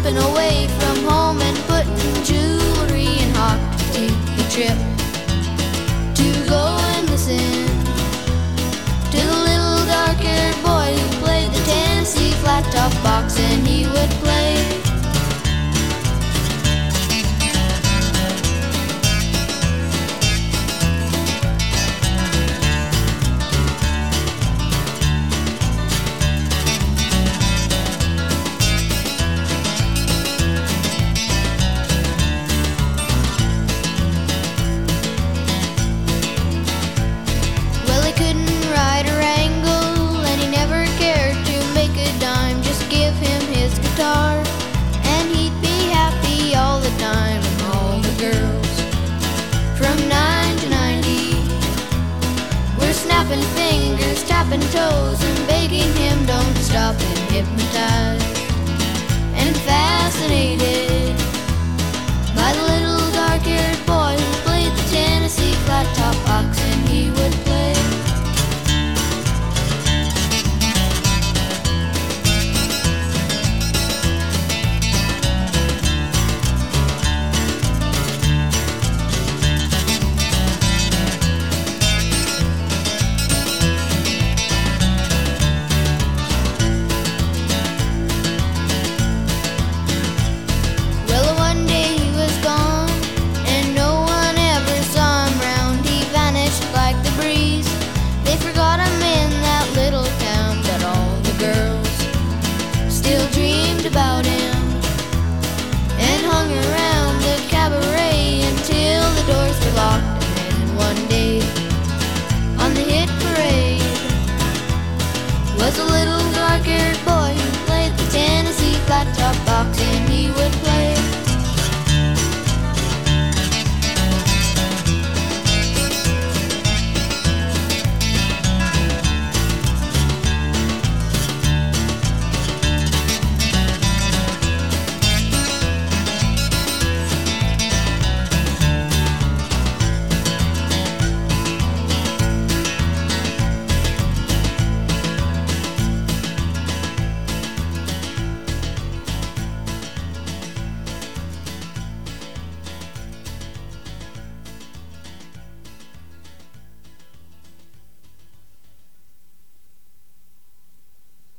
slipping away from home and putting jewelry in hawk to take the trip to go and listen to the little dark-haired boy who played the Tennessee flat top box, and he would play. And he'd be happy all the time, and all the girls from 9 to 90 were snapping fingers, tapping toes, and begging him don't stop, and hypnotized and fascinated by the little dark-haired